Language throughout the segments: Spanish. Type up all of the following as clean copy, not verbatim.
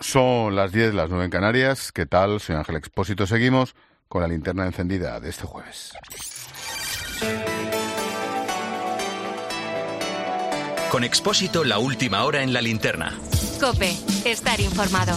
Son las 10, las 9 en Canarias. ¿Qué tal? Soy Ángel Expósito. Seguimos con la linterna encendida de este jueves. Con Expósito, la última hora en la linterna. COPE, estar informado.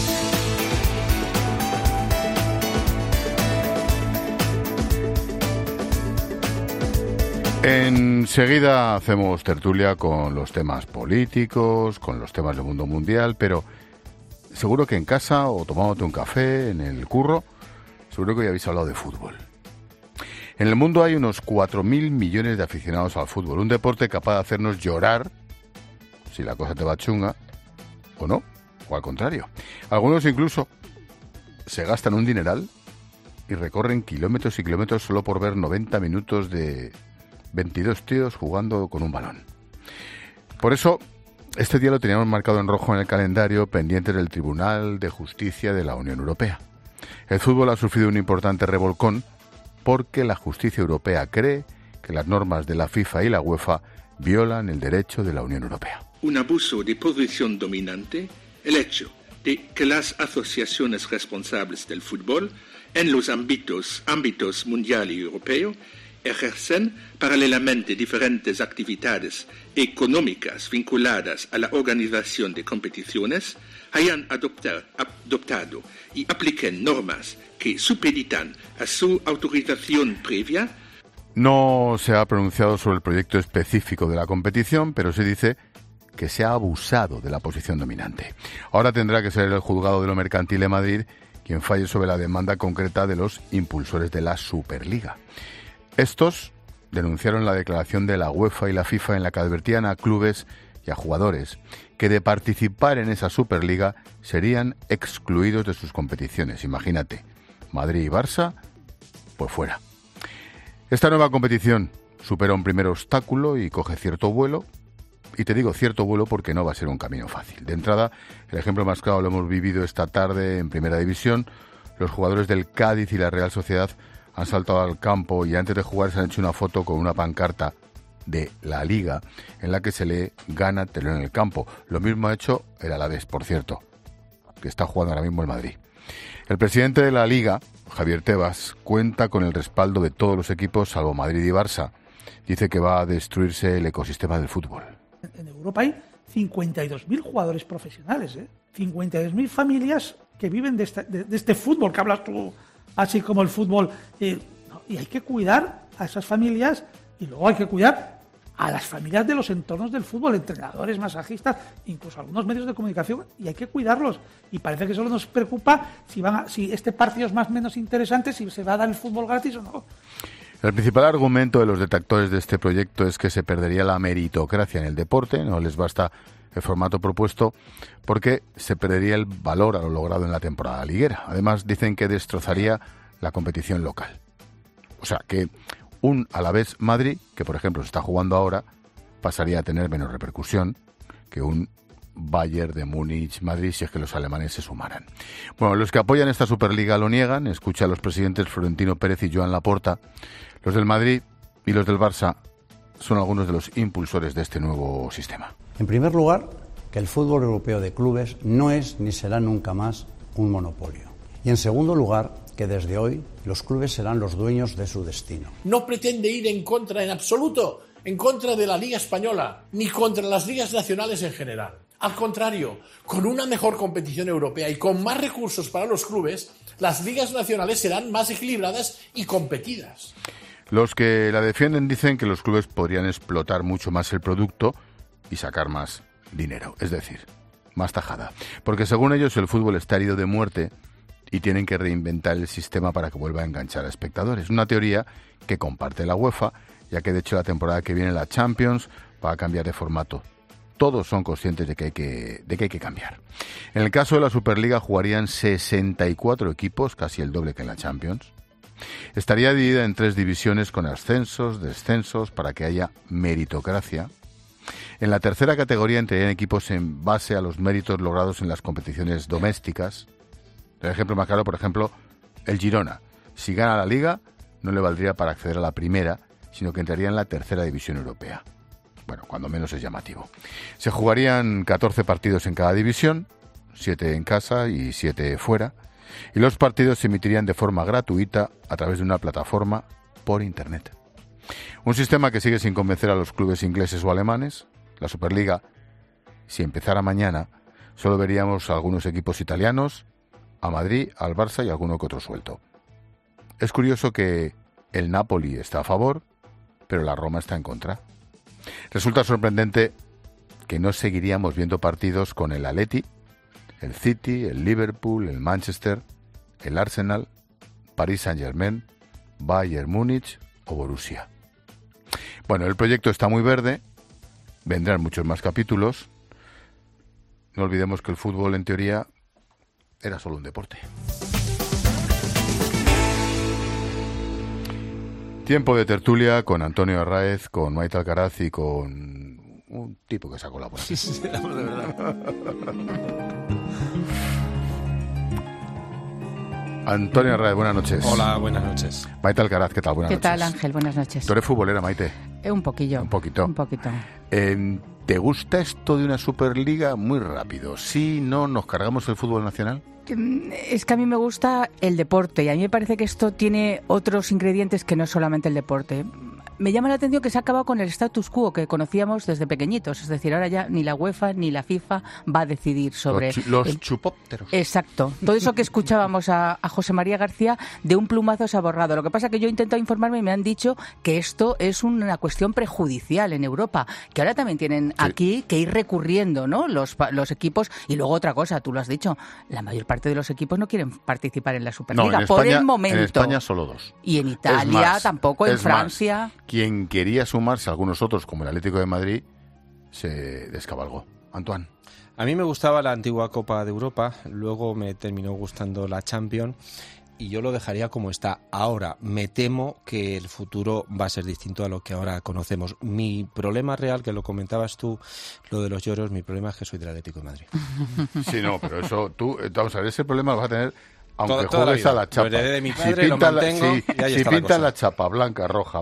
Enseguida hacemos tertulia con los temas políticos, con los temas del mundo mundial, pero seguro que en casa o tomándote un café, en el curro, seguro que hoy habéis hablado de fútbol. En el mundo hay unos 4.000 millones de aficionados al fútbol, un deporte capaz de hacernos llorar, si la cosa te va chunga, o no, o al contrario. Algunos incluso se gastan un dineral y recorren kilómetros y kilómetros solo por ver 90 minutos de 22 tíos jugando con un balón. Por eso, este día lo teníamos marcado en rojo en el calendario, pendiente del Tribunal de Justicia de la Unión Europea. El fútbol ha sufrido un importante revolcón porque la justicia europea cree que las normas de la FIFA y la UEFA violan el derecho de la Unión Europea. Un abuso de posición dominante, el hecho de que las asociaciones responsables del fútbol en los ámbitos mundial y europeo ejercen paralelamente diferentes actividades económicas vinculadas a la organización de competiciones, hayan adoptado y apliquen normas que supeditan a su autorización previa. No se ha pronunciado sobre el proyecto específico de la competición, pero se dice que se ha abusado de la posición dominante. Ahora tendrá que ser el juzgado de lo mercantil de Madrid quien falle sobre la demanda concreta de los impulsores de la Superliga. Estos denunciaron la declaración de la UEFA y la FIFA en la que advertían a clubes y a jugadores que de participar en esa Superliga serían excluidos de sus competiciones. Imagínate, Madrid y Barça, pues fuera. Esta nueva competición supera un primer obstáculo y coge cierto vuelo. Y te digo cierto vuelo porque no va a ser un camino fácil. De entrada, el ejemplo más claro lo hemos vivido esta tarde en Primera División. Los jugadores del Cádiz y la Real Sociedad han saltado al campo y antes de jugar se han hecho una foto con una pancarta de la Liga en la que se lee "Gana, te en el campo". Lo mismo ha hecho el Alavés, por cierto, que está jugando ahora mismo el Madrid. El presidente de la Liga, Javier Tebas, cuenta con el respaldo de todos los equipos salvo Madrid y Barça. Dice que va a destruirse el ecosistema del fútbol. En Europa hay 52.000 jugadores profesionales, 52.000 familias que viven de este fútbol que hablas tú, así como el fútbol. Y hay que cuidar a esas familias y luego hay que cuidar a las familias de los entornos del fútbol, entrenadores, masajistas, incluso algunos medios de comunicación, y hay que cuidarlos. Y parece que solo nos preocupa si este partido es más o menos interesante, si se va a dar el fútbol gratis o no. El principal argumento de los detractores de este proyecto es que se perdería la meritocracia en el deporte, no les basta el formato propuesto, porque se perdería el valor a lo logrado en la temporada liguera. Además, dicen que destrozaría la competición local. O sea, que un Alavés Madrid, que por ejemplo se está jugando ahora, pasaría a tener menos repercusión que un Bayern de Múnich Madrid si es que los alemanes se sumaran. Bueno, los que apoyan esta Superliga lo niegan. Escucha a los presidentes Florentino Pérez y Joan Laporta. Los del Madrid y los del Barça son algunos de los impulsores de este nuevo sistema. En primer lugar, que el fútbol europeo de clubes no es ni será nunca más un monopolio. Y en segundo lugar, que desde hoy los clubes serán los dueños de su destino. No pretende ir en contra en absoluto, en contra de la Liga Española, ni contra las ligas nacionales en general. Al contrario, con una mejor competición europea y con más recursos para los clubes, las ligas nacionales serán más equilibradas y competidas. Los que la defienden dicen que los clubes podrían explotar mucho más el producto y sacar más dinero, es decir, más tajada. Porque según ellos el fútbol está herido de muerte y tienen que reinventar el sistema para que vuelva a enganchar a espectadores. Una teoría que comparte la UEFA, ya que de hecho la temporada que viene la Champions va a cambiar de formato. Todos son conscientes de que hay que cambiar. En el caso de la Superliga jugarían 64 equipos, casi el doble que en la Champions. Estaría dividida en 3 divisiones con ascensos, descensos, para que haya meritocracia. En la tercera categoría entrarían equipos en base a los méritos logrados en las competiciones domésticas. El ejemplo más claro, por ejemplo, el Girona. Si gana la Liga, no le valdría para acceder a la primera, sino que entraría en la tercera división europea. Bueno, cuando menos es llamativo. Se jugarían 14 partidos en cada división, 7 en casa y 7 fuera, y los partidos se emitirían de forma gratuita a través de una plataforma por Internet. Un sistema que sigue sin convencer a los clubes ingleses o alemanes. La Superliga, si empezara mañana, solo veríamos a algunos equipos italianos, a Madrid, al Barça y alguno que otro suelto. Es curioso que el Napoli está a favor, pero la Roma está en contra. Resulta sorprendente que no seguiríamos viendo partidos con el Atleti, el City, el Liverpool, el Manchester, el Arsenal, Paris Saint-Germain, Bayern Múnich o Borussia. Bueno, el proyecto está muy verde, vendrán muchos más capítulos. No olvidemos que el fútbol, en teoría, era solo un deporte. Tiempo de tertulia con Antonio Arráez, con Maite Alcaraz y con un tipo que sacó la buena. Sí, de verdad. Antonio Arráez, buenas noches. Hola, buenas noches. Maite Alcaraz, ¿qué tal? Buenas noches. ¿Qué tal, Ángel? Buenas noches. ¿Tú eres futbolera, Maite? Un poquillo. Un poquito. Un poquito. ¿Te gusta esto de una Superliga? Muy rápido. ¿Sí, no, nos cargamos el fútbol nacional? Es que a mí me gusta el deporte y a mí me parece que esto tiene otros ingredientes que no solamente el deporte. Me llama la atención que se ha acabado con el status quo que conocíamos desde pequeñitos. Es decir, ahora ya ni la UEFA ni la FIFA va a decidir sobre... Los chupópteros. Exacto. Todo eso que escuchábamos a José María García, de un plumazo se ha borrado. Lo que pasa es que yo he intentado informarme y me han dicho que esto es una cuestión prejudicial en Europa, que ahora también tienen aquí que ir recurriendo, ¿no? Los equipos. Y luego otra cosa, tú lo has dicho, la mayor parte de los equipos no quieren participar en la Superliga. No, en por España, el momento. En España solo 2. Y en Italia tampoco, en Francia... Quien quería sumarse, algunos otros, como el Atlético de Madrid, se descabalgó. Antoine. A mí me gustaba la antigua Copa de Europa, luego me terminó gustando la Champions y yo lo dejaría como está. Ahora, me temo que el futuro va a ser distinto a lo que ahora conocemos. Mi problema real, que lo comentabas tú, lo de los lloros, mi problema es que soy del Atlético de Madrid. Sí, no, pero eso tú, vamos a ver, ese problema lo vas a tener aunque toda juegues la a la chapa. Lo heredé de mi padre, lo mantengo, y ahí si está la pintas cosa. la chapa blanca, roja,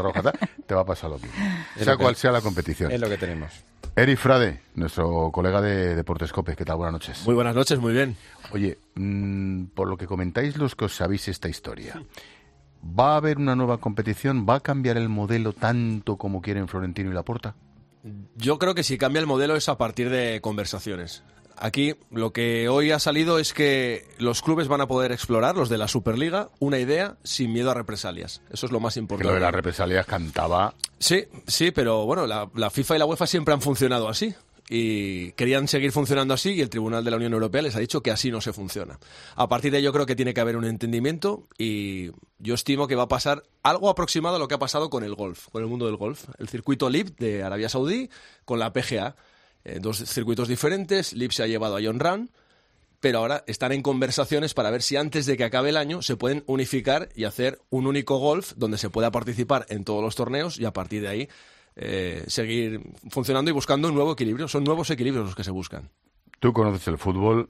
te va a pasar lo mismo. Sea cual sea la competición. Es lo que tenemos. Eri Frade, nuestro colega de Deportes Cope, ¿qué tal? Buenas noches. Muy buenas noches, muy bien. Oye, por lo que comentáis los que os sabéis esta historia, ¿va a haber una nueva competición? ¿Va a cambiar el modelo tanto como quieren Florentino y Laporta? Yo creo que si cambia el modelo es a partir de conversaciones. Aquí lo que hoy ha salido es que los clubes van a poder explorar, los de la Superliga, una idea sin miedo a represalias. Eso es lo más importante. Que lo de las represalias cantaba... Sí, pero bueno, la FIFA y la UEFA siempre han funcionado así. Y querían seguir funcionando así y el Tribunal de la Unión Europea les ha dicho que así no se funciona. A partir de ahí yo creo que tiene que haber un entendimiento y yo estimo que va a pasar algo aproximado a lo que ha pasado con el golf, con el mundo del golf. El circuito LIV de Arabia Saudí con la PGA. 2 circuitos diferentes, LIV se ha llevado a Jon Rahm, pero ahora están en conversaciones para ver si antes de que acabe el año se pueden unificar y hacer un único golf donde se pueda participar en todos los torneos y a partir de ahí seguir funcionando y buscando un nuevo equilibrio. Son nuevos equilibrios los que se buscan. Tú conoces el fútbol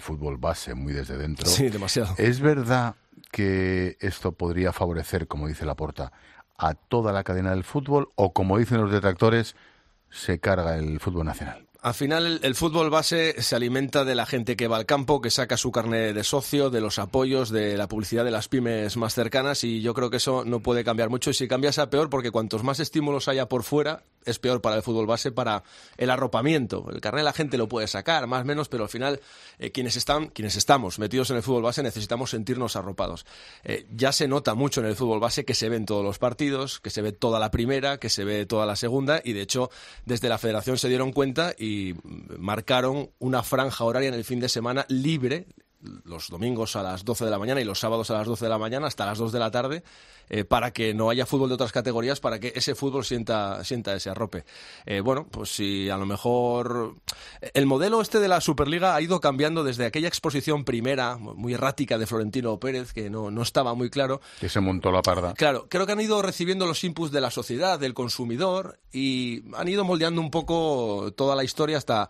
base muy desde dentro. Sí, demasiado. ¿Es verdad que esto podría favorecer, como dice Laporta, a toda la cadena del fútbol o, como dicen los detractores, se carga el fútbol nacional? Al final el fútbol base se alimenta de la gente que va al campo, que saca su carnet de socio, de los apoyos, de la publicidad de las pymes más cercanas y yo creo que eso no puede cambiar mucho y si cambia sea peor porque cuantos más estímulos haya por fuera es peor para el fútbol base, para el arropamiento. El carnet la gente lo puede sacar, más o menos, pero al final quienes estamos metidos en el fútbol base necesitamos sentirnos arropados. Ya se nota mucho en el fútbol base que se ven todos los partidos, que se ve toda la primera, que se ve toda la segunda y de hecho desde la federación se dieron cuenta y marcaron una franja horaria en el fin de semana libre, los domingos a las 12 de la mañana y los sábados a las 12 de la mañana hasta las 2 de la tarde, para que no haya fútbol de otras categorías, para que ese fútbol sienta ese arrope. Bueno, pues si a lo mejor el modelo este de la Superliga ha ido cambiando desde aquella exposición primera, muy errática de Florentino Pérez, que no estaba muy claro. Que se montó la parda. Claro, creo que han ido recibiendo los inputs de la sociedad, del consumidor, y han ido moldeando un poco toda la historia hasta...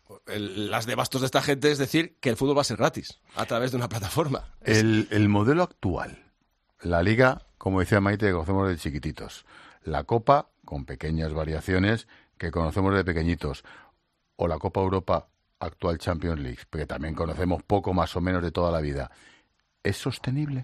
las de bastos de esta gente es decir que el fútbol va a ser gratis a través de una plataforma. El modelo actual, la Liga, como decía Maite, que conocemos de chiquititos, la Copa con pequeñas variaciones que conocemos de pequeñitos, o la Copa Europa actual Champions League, porque también conocemos poco más o menos de toda la vida, ¿es sostenible?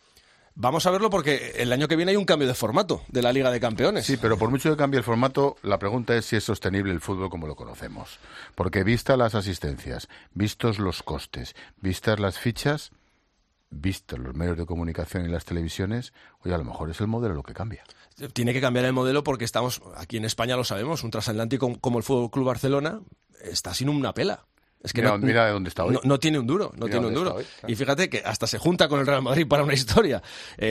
Vamos a verlo porque el año que viene hay un cambio de formato de la Liga de Campeones. Sí, pero por mucho que cambie el formato, la pregunta es si es sostenible el fútbol como lo conocemos. Porque vistas las asistencias, vistos los costes, vistas las fichas, vistos los medios de comunicación y las televisiones, oye, a lo mejor es el modelo lo que cambia. Tiene que cambiar el modelo porque estamos, aquí en España lo sabemos, un transatlántico como el Fútbol Club Barcelona está sin una pela. Es que mira de dónde está hoy. No tiene un duro, no tiene un duro. Hoy, claro. Y fíjate que hasta se junta con el Real Madrid para una historia.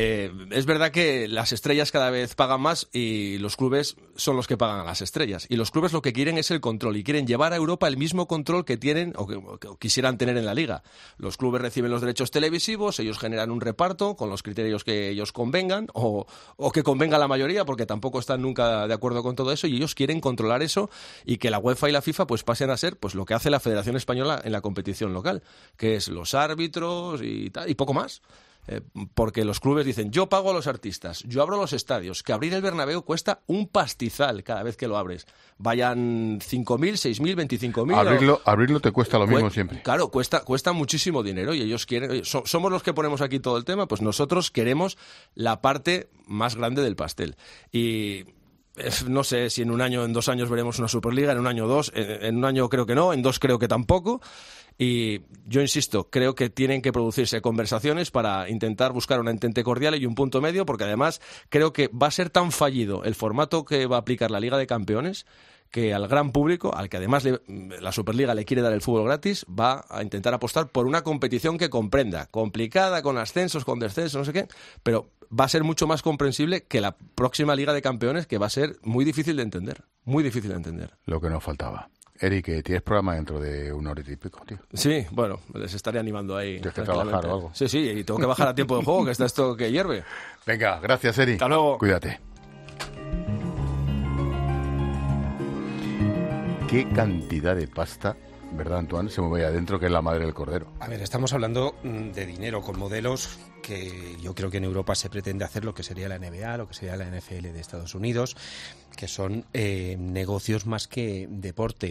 Es verdad que las estrellas cada vez pagan más y los clubes son los que pagan a las estrellas. Y los clubes lo que quieren es el control y quieren llevar a Europa el mismo control que tienen o que quisieran tener en la Liga. Los clubes reciben los derechos televisivos, ellos generan un reparto con los criterios que ellos convengan o que convenga a la mayoría, porque tampoco están nunca de acuerdo con todo eso, y ellos quieren controlar eso y que la UEFA y la FIFA pues pasen a ser pues lo que hace la Federación Española en la competición local, que es los árbitros y tal, y poco más. Porque los clubes dicen, yo pago a los artistas, yo abro los estadios, que abrir el Bernabéu cuesta un pastizal cada vez que lo abres. Vayan 5.000, 6.000, 25.000... Abrirlo te cuesta lo mismo siempre. Claro, cuesta muchísimo dinero y ellos quieren... Somos los que ponemos aquí todo el tema, pues nosotros queremos la parte más grande del pastel. Y... no sé si en un año, en 2 años veremos una Superliga, en un año 2, en un año creo que no, en 2 creo que tampoco. Y yo insisto, creo que tienen que producirse conversaciones para intentar buscar una entente cordial y un punto medio, porque además creo que va a ser tan fallido el formato que va a aplicar la Liga de Campeones que al gran público, al que además la Superliga le quiere dar el fútbol gratis, va a intentar apostar por una competición que comprenda, complicada, con ascensos, con descensos, no sé qué, pero va a ser mucho más comprensible que la próxima Liga de Campeones, que va a ser muy difícil de entender, muy difícil de entender. Lo que nos faltaba. Eric, ¿tienes programa dentro de 1 hora y pico, tío? Sí, bueno, les estaré animando ahí. ¿Tienes que trabajar o algo? Sí, y tengo que bajar a tiempo de juego, que está esto que hierve. Venga, gracias, Eric. Hasta luego. Cuídate. ¿Qué cantidad de pasta, verdad, Antoine, se mueve ahí adentro, que es la madre del cordero? A ver, estamos hablando de dinero con modelos que yo creo que en Europa se pretende hacer lo que sería la NBA, lo que sería la NFL de Estados Unidos, que son negocios más que deporte.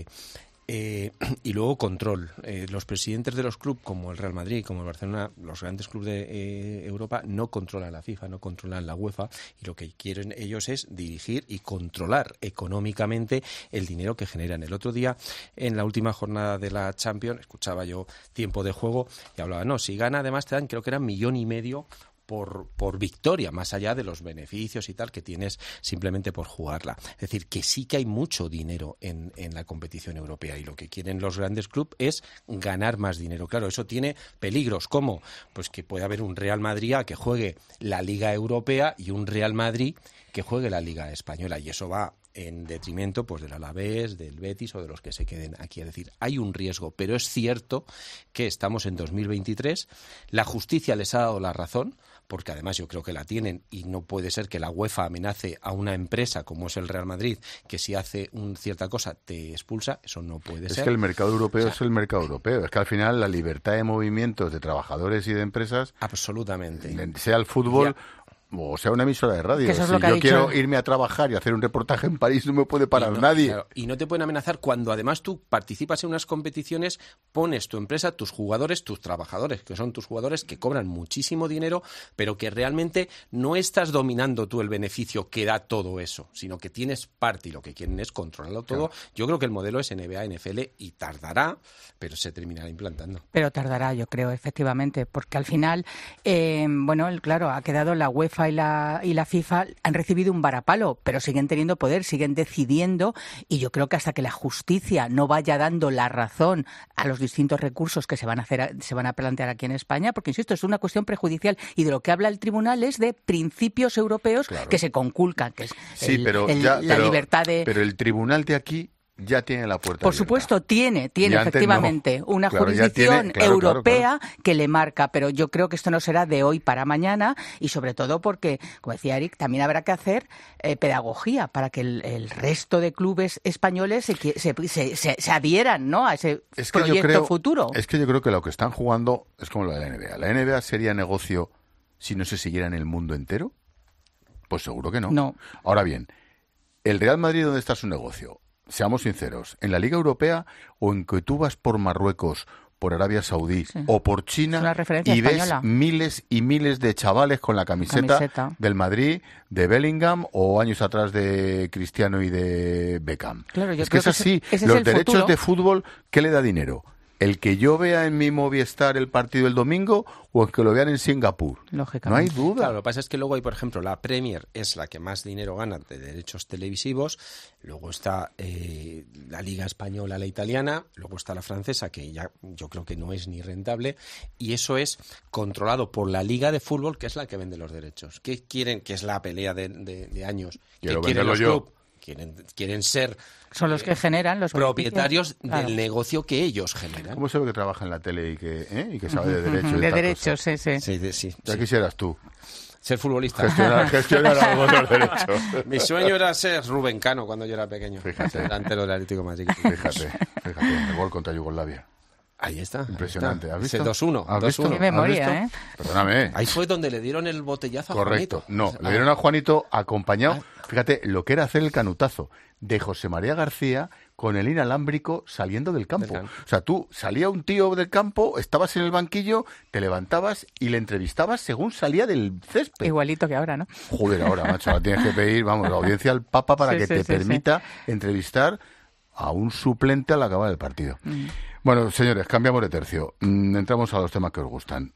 Y luego control. Los presidentes de los clubes, como el Real Madrid, como el Barcelona, los grandes clubes de Europa, no controlan la FIFA, no controlan la UEFA, y lo que quieren ellos es dirigir y controlar económicamente el dinero que generan. El otro día, en la última jornada de la Champions, escuchaba yo Tiempo de Juego y hablaba, si gana además te dan, creo que era 1,5 millones por victoria, más allá de los beneficios y tal que tienes simplemente por jugarla. Es decir, que sí que hay mucho dinero en la competición europea, y lo que quieren los grandes clubes es ganar más dinero. Claro, eso tiene peligros, como pues que puede haber un Real Madrid que juegue la Liga Europea y un Real Madrid que juegue la Liga Española, y eso va en detrimento pues del Alavés, del Betis o de los que se queden aquí. Es decir, hay un riesgo, pero es cierto que estamos en 2023, la justicia les ha dado la razón, porque además yo creo que la tienen, y no puede ser que la UEFA amenace a una empresa como es el Real Madrid, que si hace cierta cosa te expulsa. Eso no puede ser. Es que el mercado europeo es el mercado europeo. Es que al final la libertad de movimientos de trabajadores y de empresas... Absolutamente. Sea el fútbol... o sea una emisora de radio. Si yo quiero irme a trabajar y hacer un reportaje en París, no me puede parar nadie. Claro, y no te pueden amenazar cuando además tú participas en unas competiciones, pones tu empresa, tus jugadores, tus trabajadores, que son tus jugadores, que cobran muchísimo dinero, pero que realmente no estás dominando tú el beneficio que da todo eso, sino que tienes parte, y lo que quieren es controlarlo todo. Claro. Yo creo que el modelo es NBA, NFL, y tardará, pero se terminará implantando. Pero tardará, yo creo, efectivamente, porque al final, claro, ha quedado la UEFA y la FIFA, han recibido un varapalo, pero siguen teniendo poder, siguen decidiendo, y yo creo que hasta que la justicia no vaya dando la razón a los distintos recursos que se van a plantear aquí en España, porque insisto, es una cuestión prejudicial, y de lo que habla el tribunal es de principios europeos que se conculcan, que es la libertad de... Pero el tribunal de aquí ya tiene la puerta Por abierta. supuesto, tiene efectivamente una jurisdicción europea que le marca, pero yo creo que esto no será de hoy para mañana, y sobre todo porque, como decía Eric, también habrá que hacer pedagogía para que el resto de clubes españoles se adhieran, ¿no?, a ese proyecto futuro. Es que yo creo que lo que están jugando es como lo de la NBA. ¿La NBA sería negocio si no se siguiera en el mundo entero? Pues seguro que no. No. Ahora bien, ¿el Real Madrid dónde está su negocio? seamos sinceros, en la Liga Europea o en que tú vas por Marruecos, por Arabia Saudí o por China y ves miles y miles de chavales con la camiseta del Madrid, de Bellingham o años atrás de Cristiano y de Beckham. Claro, es que es así. Los derechos de fútbol, ¿qué le da dinero? ¿El que yo vea en mi Movistar el partido el domingo o el que lo vean en Singapur? Lógicamente. No hay duda. Claro, lo que pasa es que luego hay, por ejemplo, la Premier es la que más dinero gana de derechos televisivos, luego está la Liga Española, la italiana, luego está la francesa, que ya yo creo que no es ni rentable, y eso es controlado por la Liga de Fútbol, que es la que vende los derechos. ¿Qué quieren? Que es la pelea de años. Quiero ¿Qué quieren los yo. clubes? Quieren ser son los que generan los propietarios del negocio que ellos generan. ¿Cómo se ve que trabaja en la tele y que sabe de derechos? De derechos, sí. Ya quisieras tú. Ser futbolista. Gestionar algo de los derechos. Mi sueño era ser Rubén Cano cuando yo era pequeño. Fíjate. Delantero del Atlético de Madrid. Fíjate, el gol contra Yugoslavia. Ahí está. Impresionante. ¿Has visto? 2-1. 2-1. Qué memoria, ¿eh? Perdóname. Ahí fue donde le dieron el botellazo a Correcto. Juanito. No, le dieron a Juanito acompañado. Fíjate lo que era hacer el canutazo de José María García con el inalámbrico saliendo del campo. O sea, tú salía un tío del campo, estabas en el banquillo, te levantabas y le entrevistabas según salía del césped. Igualito que ahora, ¿no? Joder, ahora, macho, ahora tienes que pedir, la audiencia al Papa para que te permita entrevistar a un suplente al acabar el partido. Bueno, señores, cambiamos de tercio. Entramos a los temas que os gustan.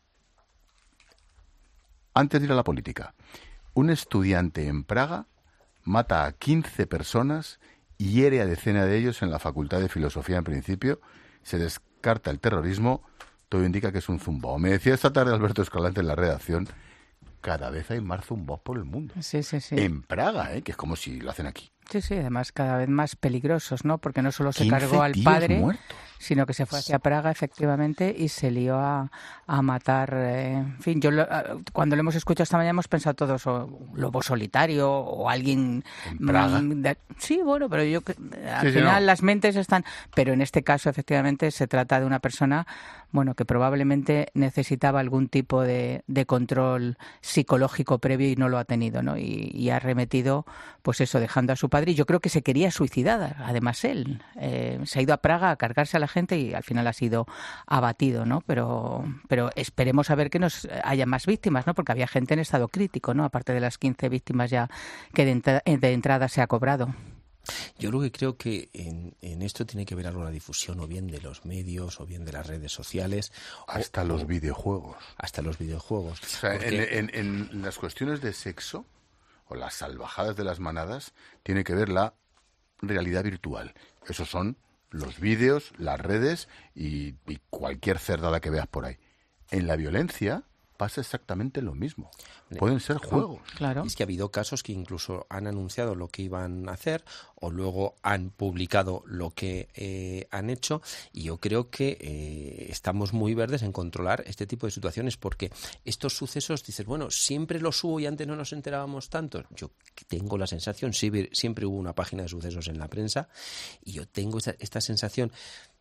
Antes de ir a la política, un estudiante en Praga mata a 15 personas y hiere a decenas de ellos en la Facultad de Filosofía en principio. Se descarta el terrorismo. Todo indica que es un zumbao. Me decía esta tarde Alberto Escalante en la redacción, cada vez hay más zumbaos por el mundo. Sí. En Praga, que es como si lo hacen aquí. Sí, además cada vez más peligrosos, ¿no? Porque no solo se cargó al padre, muertos, sino que se fue hacia Praga, efectivamente, y se lió a matar. En fin, cuando lo hemos escuchado esta mañana hemos pensado todos, o lobo solitario, o alguien... ¿En Praga? Sí, bueno, pero al final las mentes están... Pero en este caso, efectivamente, se trata de una persona, bueno, que probablemente necesitaba algún tipo de control psicológico previo y no lo ha tenido, ¿no? Y ha remetido, pues eso, dejando a su padre. Y yo creo que se quería suicidar, además él. Se ha ido a Praga a cargarse a la gente y al final ha sido abatido, ¿no? Pero esperemos a ver que nos haya más víctimas, ¿no? Porque había gente en estado crítico, ¿no? Aparte de las 15 víctimas ya que de entrada se ha cobrado. Yo lo que creo que en esto tiene que ver algo la difusión o bien de los medios o bien de las redes sociales. Hasta los videojuegos. Hasta los videojuegos. O sea, en las cuestiones de sexo o las salvajadas de las manadas tiene que ver la realidad virtual. Esos son los vídeos, las redes y cualquier cerdada que veas por ahí. En la violencia pasa exactamente lo mismo. Pueden ser juegos. Claro. Y es que ha habido casos que incluso han anunciado lo que iban a hacer o luego han publicado lo que han hecho, y yo creo que estamos muy verdes en controlar este tipo de situaciones, porque estos sucesos, dices, bueno, siempre los hubo y antes no nos enterábamos tanto. Yo tengo la sensación, siempre hubo una página de sucesos en la prensa, y yo tengo esta sensación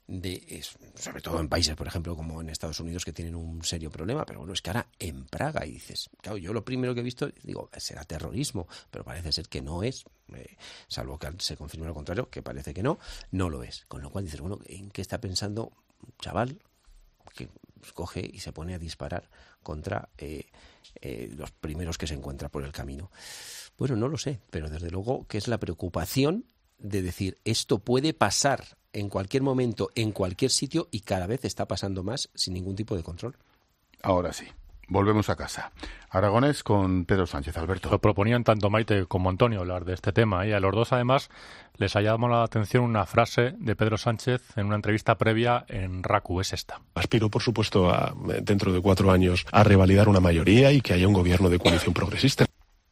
sobre todo en países, por ejemplo, como en Estados Unidos, que tienen un serio problema, pero bueno, es que ahora en Praga, y dices, claro, yo lo primero que he visto, digo, será terrorismo, pero parece ser que no es, salvo que se confirme lo contrario, que parece que no lo es. Con lo cual dices, bueno, ¿en qué está pensando un chaval que coge y se pone a disparar contra los primeros que se encuentra por el camino? Bueno, no lo sé, pero desde luego que es la preocupación de decir, esto puede pasar en cualquier momento, en cualquier sitio, y cada vez está pasando más sin ningún tipo de control. Ahora sí, volvemos a casa. Aragonés con Pedro Sánchez. Alberto. Lo proponían tanto Maite como Antonio hablar de este tema, y a los dos además les ha llamado la atención una frase de Pedro Sánchez en una entrevista previa en RACU, es esta. Aspiro, por supuesto, dentro de 4 años a revalidar una mayoría y que haya un gobierno de coalición progresista.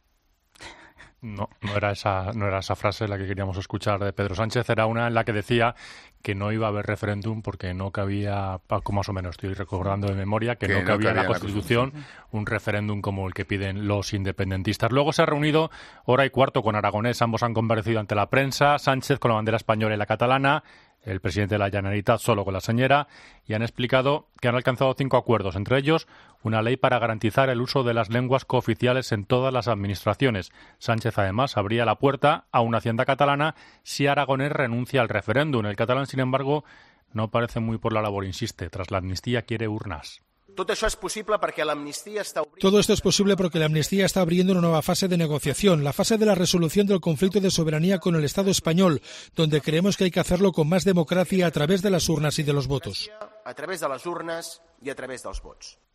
No era esa frase la que queríamos escuchar de Pedro Sánchez, era una en la que decía que no iba a haber referéndum porque no cabía, como más o menos estoy recordando de memoria, que no cabía en la Constitución un referéndum como el que piden los independentistas. Luego se ha reunido 1:15 con Aragonés, ambos han comparecido ante la prensa, Sánchez con la bandera española y la catalana, el presidente de la Generalitat solo con la señora, y han explicado que han alcanzado 5 acuerdos, entre ellos una ley para garantizar el uso de las lenguas cooficiales en todas las administraciones. Sánchez, además, abría la puerta a una hacienda catalana si Aragonés renuncia al referéndum. El catalán, sin embargo, no parece muy por la labor, insiste. Tras la amnistía quiere urnas. Todo esto es posible porque la amnistía está abriendo una nueva fase de negociación, la fase de la resolución del conflicto de soberanía con el Estado español, donde creemos que hay que hacerlo con más democracia a través de las urnas y de los votos. A través de las urnas y a través dels vots.